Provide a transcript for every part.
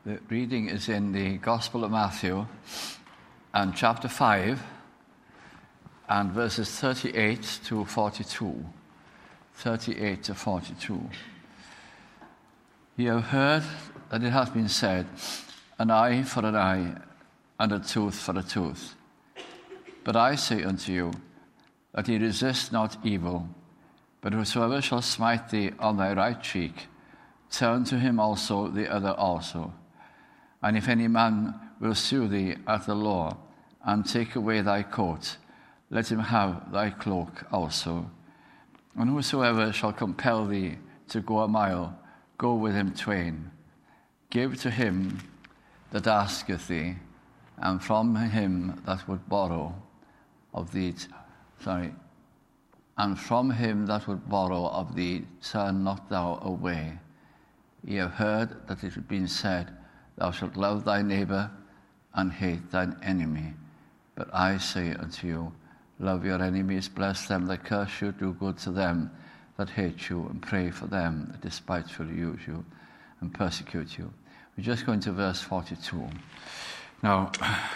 The reading is in the Gospel of Matthew and chapter 5 and verses 38 to 42. 38 to 42. You have heard that it has been said, an eye for an eye and a tooth for a tooth. But I say unto you, that ye resist not evil, but whosoever shall smite thee on thy right cheek, turn to him also the other also. And if any man will sue thee at the law, and take away thy coat, let him have thy cloak also. And whosoever shall compel thee to go a mile, go with him twain. Give to him that asketh thee, and from him that would borrow of thee, and from him that would borrow of thee, turn not thou away. Ye have heard that it has been said, thou shalt love thy neighbor and hate thine enemy. But I say unto you, love your enemies, bless them that curse you, do good to them that hate you, and pray for them that despitefully use you and persecute you. We're just going to verse 42. Now,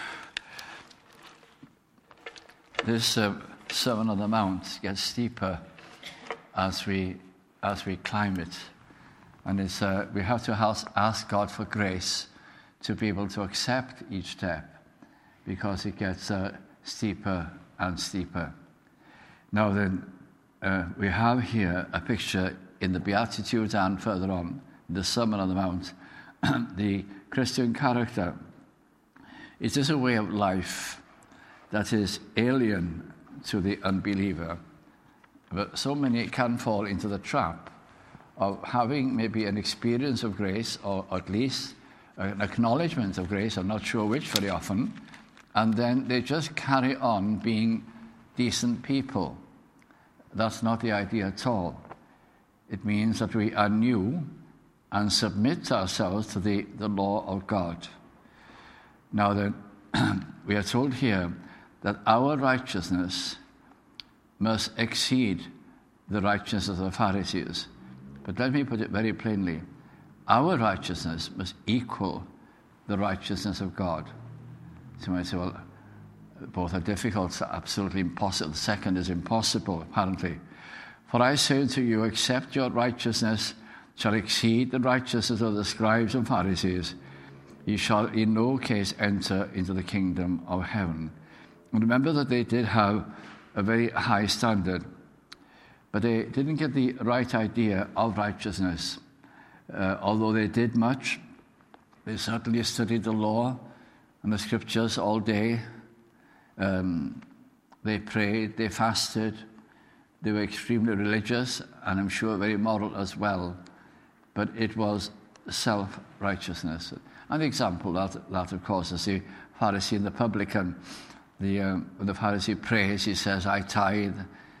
this Sermon on the Mount gets steeper as we climb it. And it's, we have to ask God for grace to be able to accept each step, because it gets steeper and steeper. Now then, we have here a picture in the Beatitudes and further on, in the Sermon on the Mount, the Christian character. It is a way of life that is alien to the unbeliever. But so many can fall into the trap of having maybe an experience of grace, or at least an acknowledgement of grace, I'm not sure which very often, and then they just carry on being decent people. That's not the idea at all. It means that we are new and submit ourselves to the law of God. Now then, we are told here that our righteousness must exceed the righteousness of the Pharisees. But let me put it very plainly. Our righteousness must equal the righteousness of God. So you might say, well, both are difficult, absolutely impossible. The second is impossible, apparently. For I say unto you, except your righteousness shall exceed the righteousness of the scribes and Pharisees, ye shall in no case enter into the kingdom of heaven. And remember that they did have a very high standard, but they didn't get the right idea of righteousness. Although they did much, they certainly studied the law and the scriptures all day. They prayed, they fasted, they were extremely religious, and I'm sure very moral as well. But it was self-righteousness. An example that of course, is the Pharisee and the publican. When the Pharisee prays, he says, I tithe,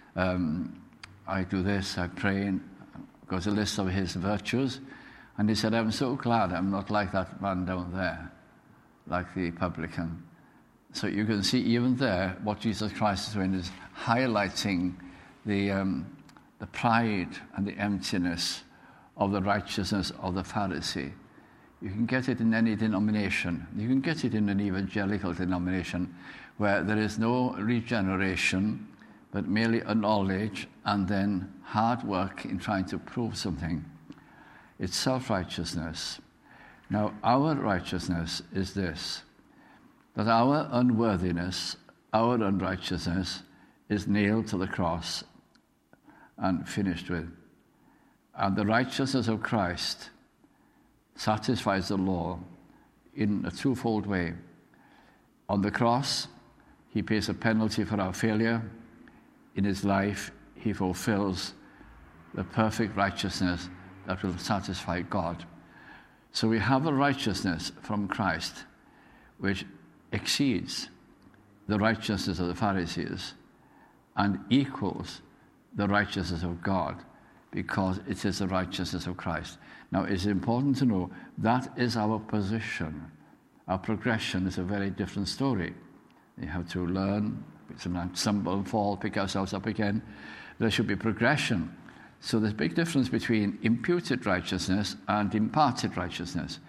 I do this, I pray, and goes a list of his virtues. And he said, I'm so glad I'm not like that man down there, like the publican. So you can see even there what Jesus Christ is doing is highlighting the pride and the emptiness of the righteousness of the Pharisee. You can get it in any denomination. You can get it in an evangelical denomination where there is no regeneration, but merely a knowledge and then hard work in trying to prove something. It's self-righteousness. Now, our righteousness is this, that our unworthiness, our unrighteousness is nailed to the cross and finished with. And the righteousness of Christ satisfies the law in a twofold way. On the cross, he pays a penalty for our failure. In his life, he fulfills the perfect righteousness that will satisfy God. So we have a righteousness from Christ which exceeds the righteousness of the Pharisees and equals the righteousness of God, because it is the righteousness of Christ. Now, it's important to know that is our position. Our progression is a very different story. You have to learn, sometimes stumble and fall, pick ourselves up again. There should be progression. So there's a big difference between imputed righteousness and imparted righteousness.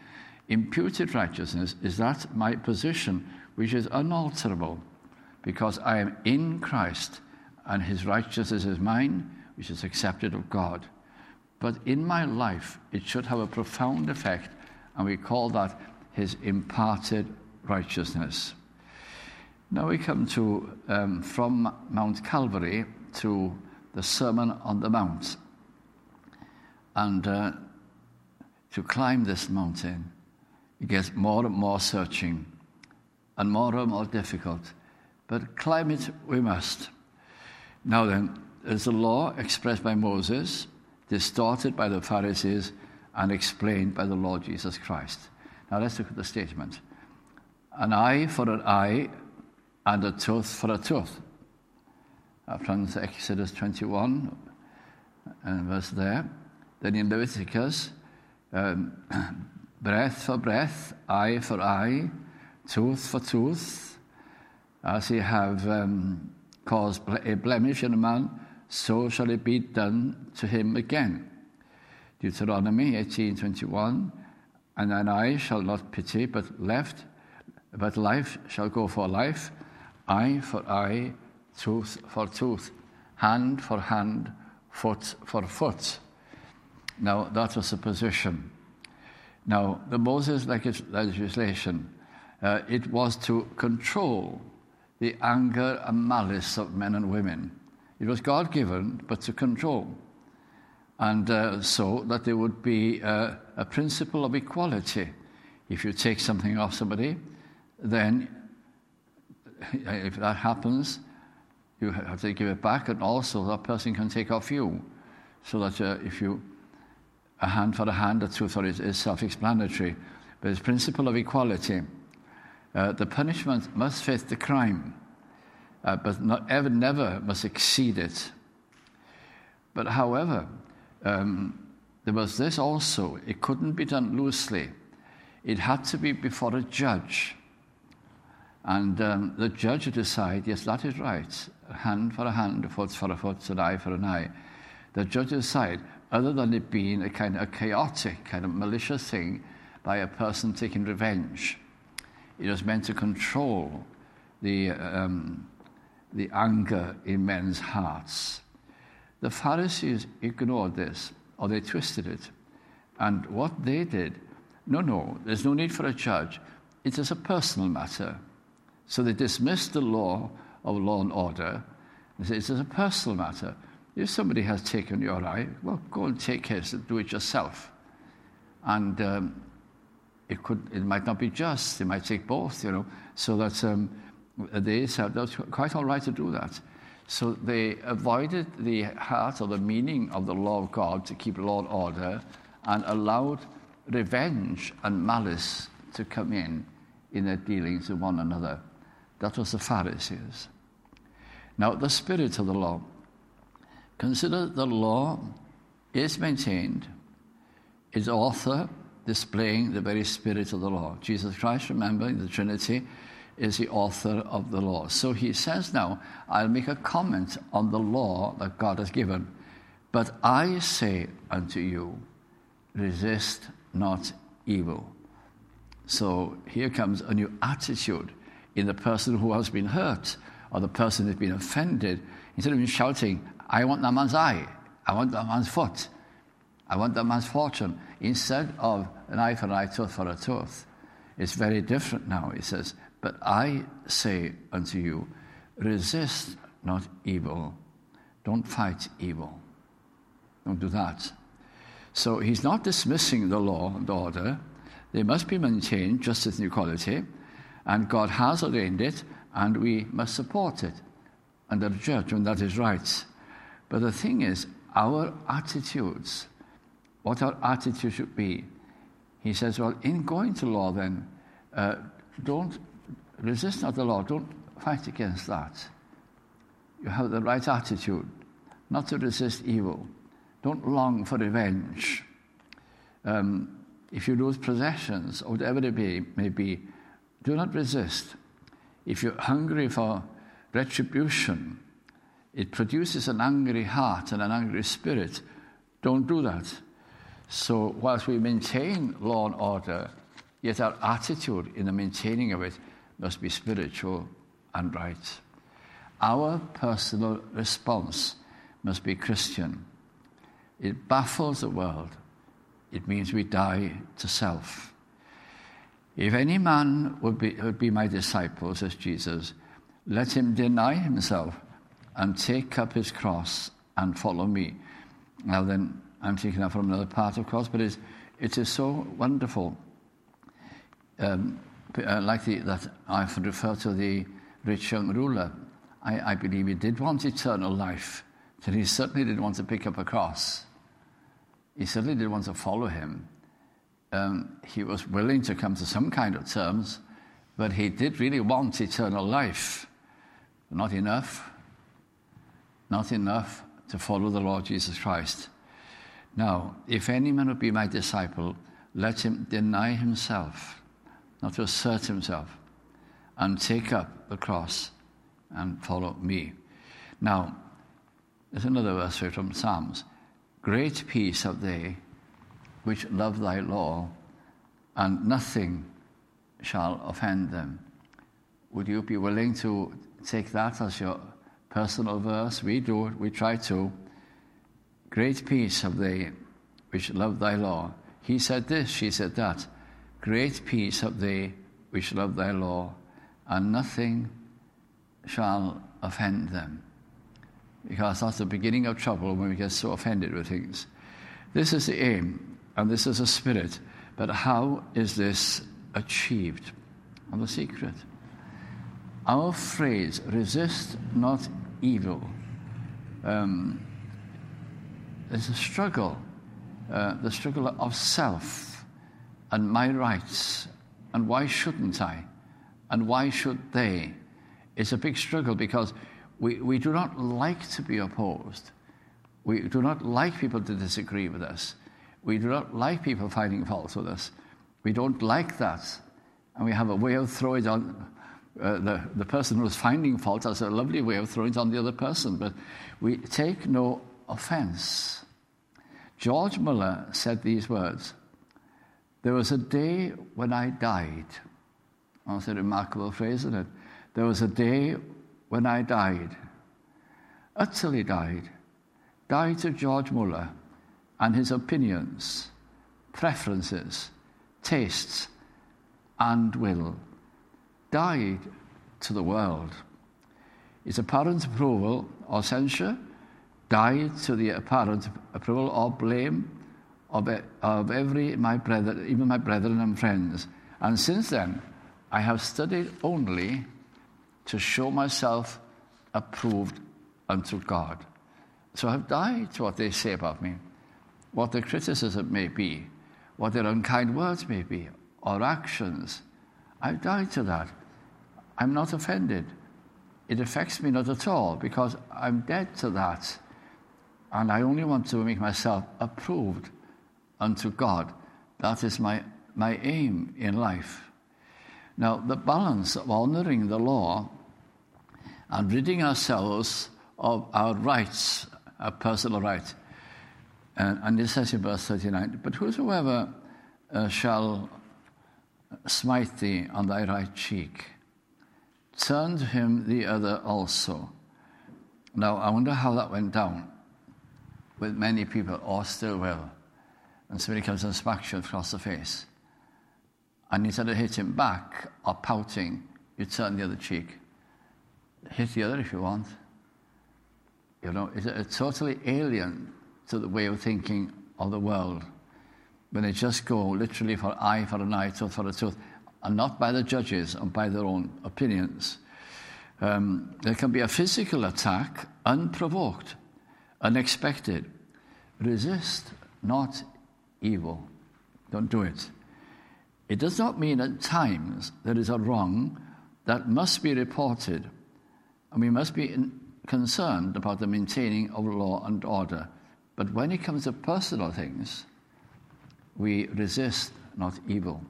Imputed righteousness is that my position which is unalterable, because I am in Christ, and his righteousness is mine, which is accepted of God. But in my life, it should have a profound effect, and we call that his imparted righteousness. Now we come to, from Mount Calvary to the Sermon on the Mount. And to climb this mountain, it gets more and more searching and more difficult. But climb it we must. Now then, there's a law expressed by Moses, distorted by the Pharisees, and explained by the Lord Jesus Christ. Now let's look at the statement. An eye for an eye, and a tooth for a tooth. From Exodus 21, and verse there. Then in Leviticus, breath for breath, eye for eye, tooth for tooth. As ye have caused a blemish in a man, so shall it be done to him again. Deuteronomy 18:21. And thine eye shall not pity, but life shall go for life, eye for eye, tooth for tooth, hand for hand, foot for foot. Now, that was the position. Now, the Moses legislation, it was to control the anger and malice of men and women. It was God-given, but to control. And so that there would be a principle of equality. If you take something off somebody, then if that happens, you have to give it back, and also that person can take off you. So that if you, a hand for a hand, a tooth for it is self-explanatory. But it's principle of equality. The punishment must fit the crime, but never must exceed it. But however, there was this also. It couldn't be done loosely. It had to be before a judge. And the judge would decide, yes, that is right. A hand for a hand, a foot for a foot, an eye for an eye. The judge would decide, other than it being a kind of chaotic, kind of malicious thing by a person taking revenge. It was meant to control the anger in men's hearts. The Pharisees ignored this, or they twisted it. And what they did, no, there's no need for a judge. It is a personal matter. So they dismissed the law of law and order. They said, it's a personal matter. If somebody has taken your eye, well, go and take his and do it yourself. And it might not be just. They might take both, So that they said that's quite all right to do that. So they avoided the heart or the meaning of the law of God to keep law and order, and allowed revenge and malice to come in their dealings with one another. That was the Pharisees. Now, the spirit of the law. Consider the law is maintained, its author displaying the very spirit of the law. Jesus Christ, remember, in the Trinity, is the author of the law. So he says now, I'll make a comment on the law that God has given. But I say unto you, resist not evil. So here comes a new attitude in the person who has been hurt, or the person who has been offended. Instead of shouting, I want that man's eye, I want that man's foot, I want that man's fortune, instead of an eye for an eye, tooth for a tooth, it's very different now. He says, but I say unto you, resist not evil. Don't fight evil. Don't do that. So he's not dismissing the law and order. They must be maintained, justice and equality, and God has ordained it, and we must support it under judgment. That is right. But the thing is, our attitudes, what our attitude should be. He says, well, in going to law then, don't resist not the law, don't fight against that. You have the right attitude, not to resist evil. Don't long for revenge. If you lose possessions, or whatever it may be, do not resist. If you're hungry for retribution, it produces an angry heart and an angry spirit. Don't do that. So whilst we maintain law and order, yet our attitude in the maintaining of it must be spiritual and right. Our personal response must be Christian. It baffles the world. It means we die to self. If any man would be my disciple, says Jesus, let him deny himself and take up his cross and follow me. Now then, I'm taking that from another part, of course, but it is so wonderful. That I've referred to the rich young ruler. I believe he did want eternal life, that he certainly didn't want to pick up a cross. He certainly didn't want to follow him. He was willing to come to some kind of terms, but he did really want eternal life. Not enough to follow the Lord Jesus Christ. Now, if any man would be my disciple, let him deny himself, not to assert himself, and take up the cross and follow me. Now, there's another verse from Psalms. Great peace have they which love thy law, and nothing shall offend them. Would you be willing to take that as your personal verse? We do it. We try to. Great peace have they which love thy law. He said this, she said that. Great peace have they which love thy law, and nothing shall offend them. Because that's the beginning of trouble when we get so offended with things. This is the aim, and this is a spirit. But how is this achieved? And the secret. Our phrase, resist not evil, is a struggle, the struggle of self and my rights, and why shouldn't I, and why should they? It's a big struggle because we do not like to be opposed. We do not like people to disagree with us. We do not like people finding fault with us. We don't like that. And we have a way of throwing it on the person who is finding fault has a lovely way of throwing it on the other person. But we take no offense. George Muller said these words, there was a day when I died. That's a remarkable phrase, isn't it? There was a day when I died. Utterly died. Died to George Muller and his opinions, preferences, tastes, and will. Died to the world. His apparent approval or censure died to the apparent approval or blame of my brethren, even my brethren and friends. And since then, I have studied only to show myself approved unto God. So I've died to what they say about me, what their criticism may be, what their unkind words may be, or actions. I've died to that. I'm not offended. It affects me not at all because I'm dead to that. And I only want to make myself approved unto God. That is my aim in life. Now, the balance of honouring the law and ridding ourselves of our rights, our personal rights. And it says in verse 39, but whosoever shall smite thee on thy right cheek, turn to him the other also. Now, I wonder how that went down with many people, or still will. And somebody comes and smacks you across the face. And instead of hitting back or pouting, you turn the other cheek. Hit the other if you want. You know, it's totally alien to the way of thinking of the world. When they just go literally for eye for an eye, tooth for a tooth, and not by the judges and by their own opinions. There can be a physical attack, unprovoked, unexpected. Resist not evil. Don't do it. It does not mean at times there is a wrong that must be reported, and we must be concerned about the maintaining of law and order. But when it comes to personal things, we resist not evil.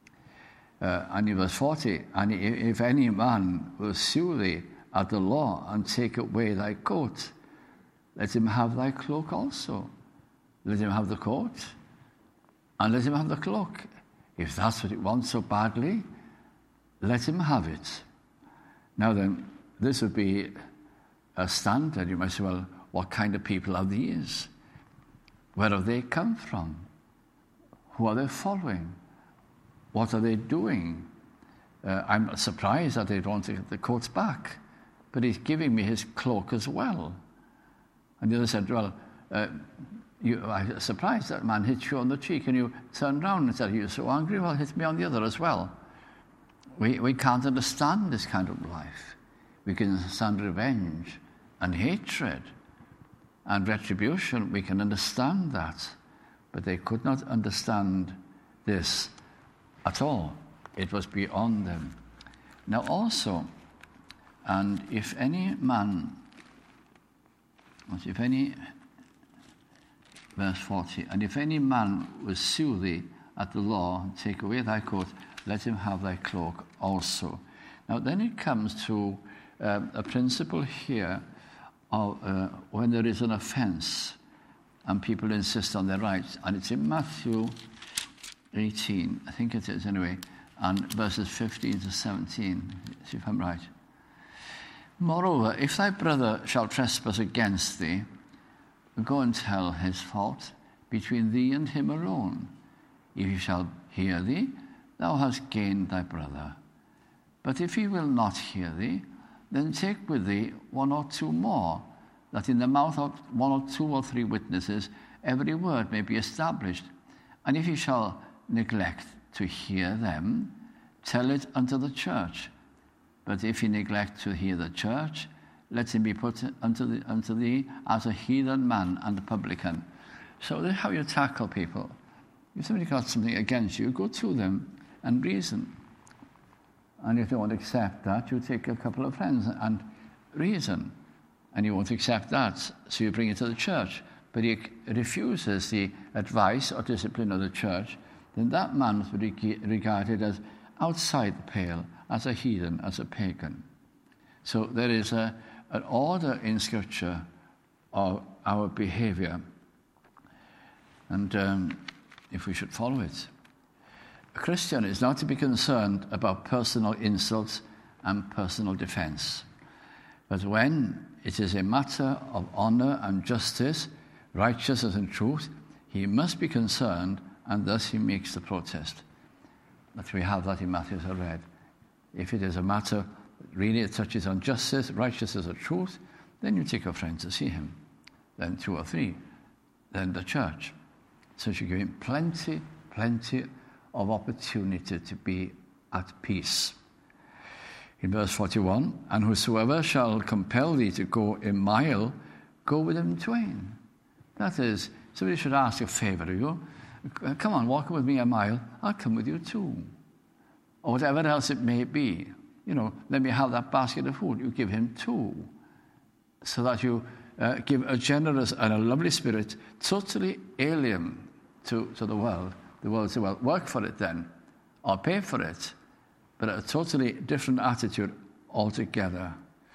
And in verse 40, and if any man will sue thee at the law and take away thy coat, let him have thy cloak also. Let him have the coat, and let him have the cloak. If that's what he wants so badly, let him have it. Now then, this would be a standard. You might say, well, what kind of people are these? Where have they come from? Who are they following? What are they doing? I'm surprised that they don't take the coats back, but he's giving me his cloak as well. And the other said, well, I'm surprised that man hit you on the cheek, and you turned around and said, you're so angry, well, hit me on the other as well. We can't understand this kind of life. We can understand revenge and hatred and retribution. We can understand that. But they could not understand this at all. It was beyond them. Now also, and if any man, verse 40, and if any man will sue thee at the law, take away thy coat, let him have thy cloak also. Now then it comes to a principle here of when there is an offense and people insist on their rights. And it's in Matthew 18, I think it is anyway, and verses 15 to 17, see if I'm right. Moreover, if thy brother shall trespass against thee, go and tell his fault between thee and him alone. If he shall hear thee, thou hast gained thy brother. But if he will not hear thee, then take with thee one or two more, that in the mouth of one or two or three witnesses every word may be established. And if he shall neglect to hear them, tell it unto the church. But if he neglect to hear the church, let him be put unto thee as a heathen man and a publican. So that's how you tackle people. If somebody got something against you, go to them and reason. And if they won't accept that, you take a couple of friends and reason. And you won't accept that, so you bring it to the church. But he refuses the advice or discipline of the church, then that man must be regarded as outside the pale, as a heathen, as a pagan. So there is an order in Scripture of our behavior, and if we should follow it. A Christian is not to be concerned about personal insults and personal defense. But when it is a matter of honor and justice, righteousness and truth, he must be concerned, and thus he makes the protest. But we have that in Matthew, as I read. If it is a matter really it touches on justice, righteousness, or truth, then you take a friend to see him. Then two or three. Then the church. So you give him plenty of opportunity to be at peace. In verse 41, and whosoever shall compel thee to go a mile, go with him twain. That is, somebody should ask a favor of you. Come on, walk with me a mile. I'll come with you too. Or whatever else it may be. You know, let me have that basket of food. You give him two. So that you give a generous and a lovely spirit, totally alien to the world. The world say, well, work for it then, or pay for it. But a totally different attitude altogether.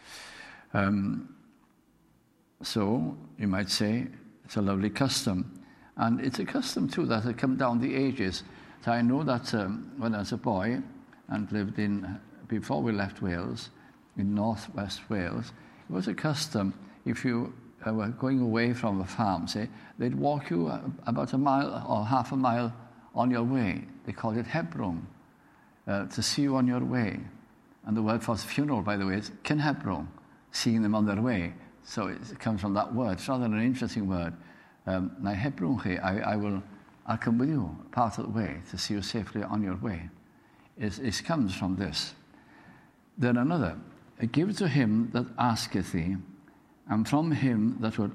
So, you might say, it's a lovely custom. And it's a custom, too, that has come down the ages. So I know that when I was a boy and lived before we left Wales, in northwest Wales, it was a custom, if you were going away from a farm, say, they'd walk you about a mile or half a mile on your way. They called it Hebron, to see you on your way. And the word for funeral, by the way, is Kinhebron, seeing them on their way. So it comes from that word. It's rather an interesting word. I'll come with you part of the way to see you safely on your way. It comes from this. Then another, give to him that asketh thee, and from him that would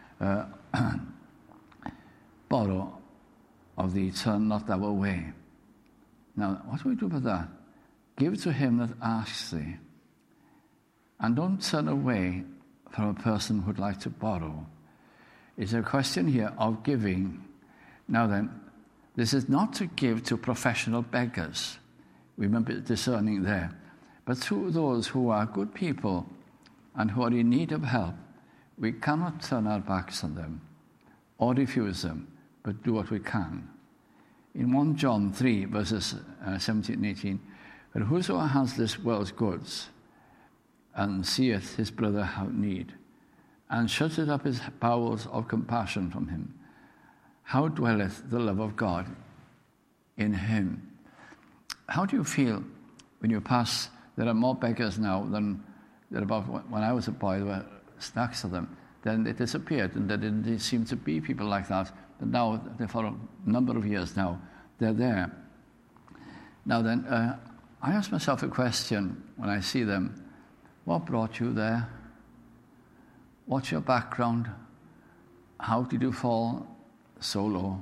borrow of thee, turn not thou away. Now, what do we do with that? Give to him that asks thee, and don't turn away from a person who'd like to borrow. It's a question here of giving. Now then, this is not to give to professional beggars. We must be discerning there. But to those who are good people and who are in need of help, we cannot turn our backs on them or refuse them, but do what we can. in 1 John 3, verses 17 and 18, but whoso has this world's goods and seeth his brother have need, and shutteth up his bowels of compassion from him, how dwelleth the love of God in him? How do you feel when you pass? There are more beggars now than about when I was a boy. There were stacks of them. Then they disappeared, and there didn't seem to be people like that. But now, for a number of years now, they're there. Now then, I ask myself a question when I see them. What brought you there? What's your background? How did you fall so low?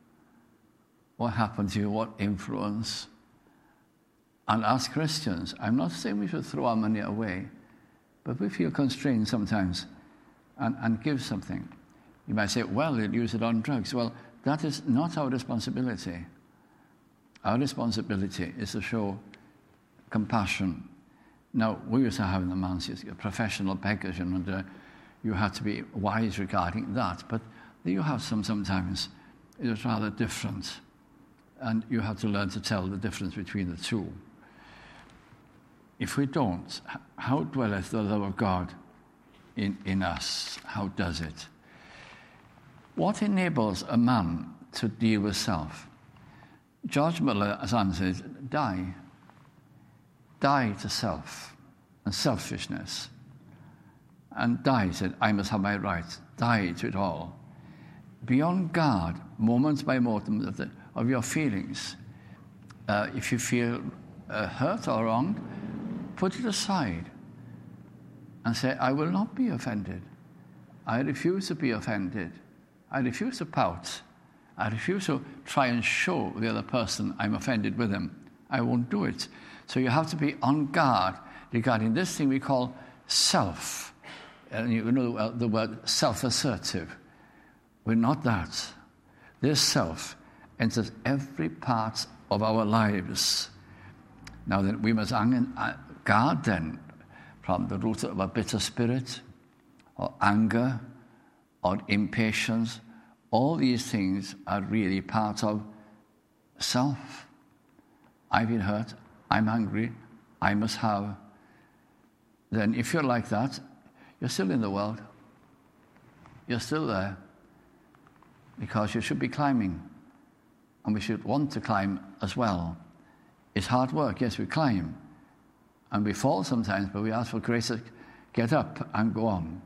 What happened to you? What influence? And as Christians, I'm not saying we should throw our money away, but we feel constrained sometimes and give something. You might say, well, you'll use it on drugs. Well, that is not our responsibility. Our responsibility is to show compassion. Now, we used to have in the Manses professional beggars, and you had to be wise regarding that. But you have sometimes it is rather different, and you have to learn to tell the difference between the two. If we don't, how dwelleth the love of God in us? How does it? What enables a man to deal with self? George Muller has answered, die. Die to self and selfishness. And die, said, I must have my rights. Die to it all. Be on guard, moment by moment, of your feelings. If you feel hurt or wronged, put it aside and say, I will not be offended. I refuse to be offended. I refuse to pout. I refuse to try and show the other person I'm offended with him. I won't do it. So you have to be on guard regarding this thing we call self. And you know the word self-assertive. We're not that. This self enters every part of our lives. Now then, we must guard then from the root of a bitter spirit, or anger, or impatience. All these things are really part of self. I've been hurt, I'm hungry, I must have. Then if you're like that, you're still in the world. You're still there. Because you should be climbing. And we should want to climb as well. It's hard work, yes, we climb. And we fall sometimes, but we ask for grace to get up and go on.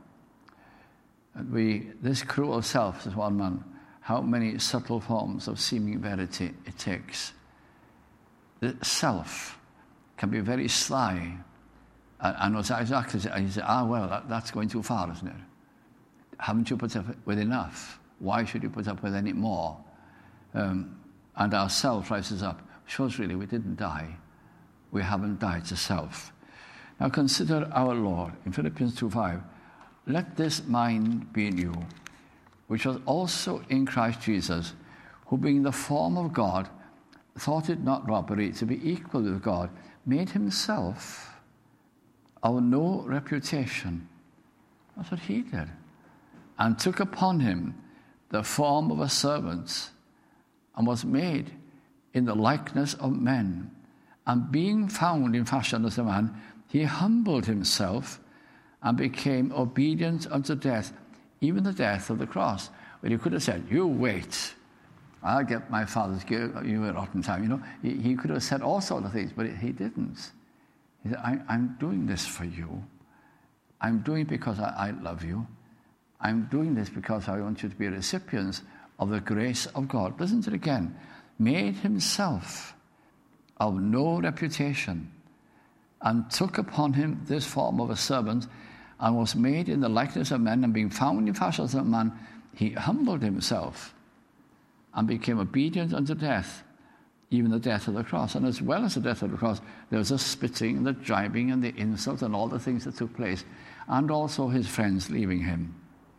And this cruel self, says one man, how many subtle forms of seeming verity it takes. The self can be very sly. And it's exactly, and you say, well, that's going too far, isn't it? Haven't you put up with enough? Why should you put up with any more? And our self rises up. Shows really we didn't die. We haven't died to self. Now consider our Lord in Philippians 2:5. Let this mind be in you, which was also in Christ Jesus, who being the form of God, thought it not robbery to be equal with God, made himself of no reputation. That's what he did. And took upon him the form of a servant, and was made in the likeness of men. And being found in fashion as a man, he humbled himself and became obedient unto death, even the death of the cross. Well, he could have said, you wait, I'll get my father's gift, you a rotten time. You know, he could have said all sorts of things, but he didn't. He said, I'm doing this for you. I'm doing it because I love you. I'm doing this because I want you to be recipients of the grace of God. Listen to it again. Made himself of no reputation, and took upon him this form of a servant, and was made in the likeness of men, and being found in fashion as a man, he humbled himself and became obedient unto death, even the death of the cross. And as well as the death of the cross, there was the spitting, the jibing, and the insult, and all the things that took place, and also his friends leaving him.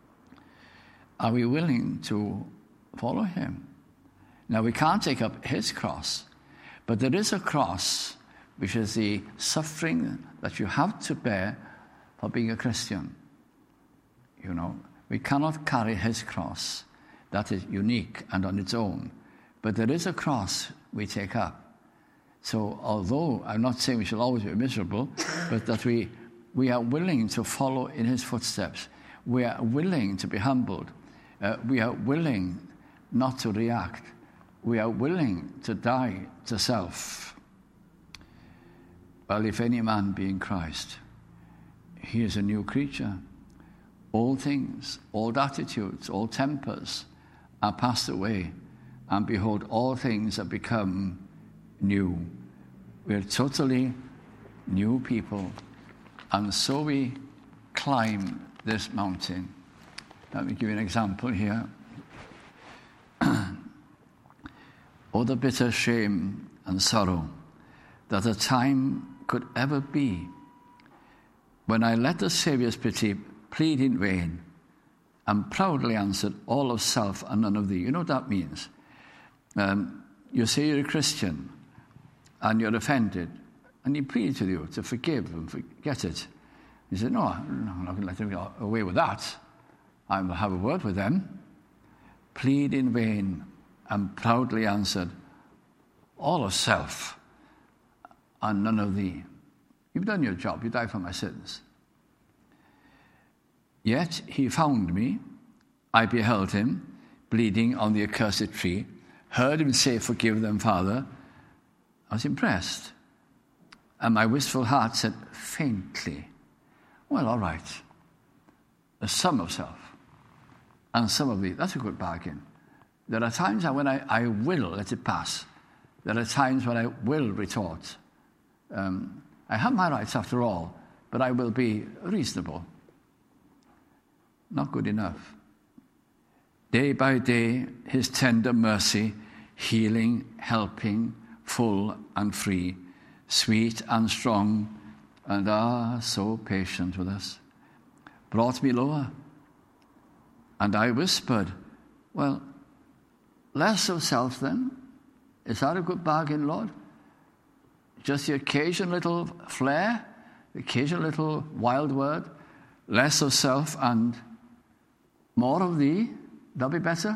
Are we willing to follow him? Now, we can't take up his cross, but there is a cross, which is the suffering that you have to bear for being a Christian. You know, we cannot carry his cross. That is unique and on its own. But there is a cross we take up. So although I'm not saying we shall always be miserable, but that we are willing to follow in his footsteps. We are willing to be humbled. We are willing not to react. We are willing to die to self. Well, if any man be in Christ, he is a new creature. All things, old attitudes, old tempers are passed away, and behold, all things have become new. We're totally new people, and so we climb this mountain. Let me give you an example here. Oh, the bitter shame and sorrow that a time could ever be when I let the Saviour's pity plead in vain and proudly answered, all of self and none of thee. You know what that means? You say you're a Christian and you're offended, and he pleads with you to forgive and forget it. He said, no, I'm not going to let them get away with that. I will have a word with them. Plead in vain and proudly answered, all of self and none of thee. You've done your job. You died for my sins. Yet he found me. I beheld him bleeding on the accursed tree, heard him say, forgive them, Father. I was impressed. And my wistful heart said faintly, well, all right. Some of self and some of thee. That's a good bargain. There are times when I will let it pass. There are times when I will retort. I have my rights after all, but I will be reasonable. Not good enough. Day by day, his tender mercy, healing, helping, full and free, sweet and strong, and so patient with us, brought me lower. And I whispered, well, less of self then? Is that a good bargain, Lord? Just the occasional little flair, the occasional little wild word, less of self and more of thee? That'll be better?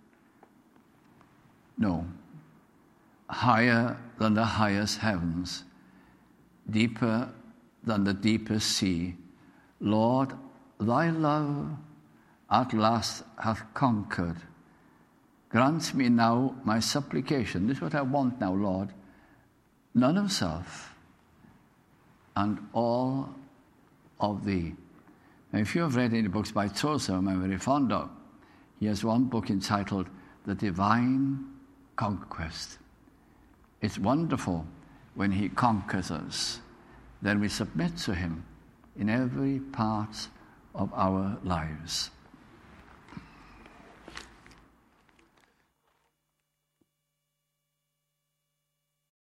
No. Higher than the highest heavens, deeper than the deepest sea, Lord, thy love at last hath conquered. Grant me now my supplication. This is what I want now, Lord. None of self and all of thee. Now, if you have read any books by Tozer, whom I'm very fond of, he has one book entitled The Divine Conquest. It's wonderful when he conquers us. Then we submit to him in every part of our lives.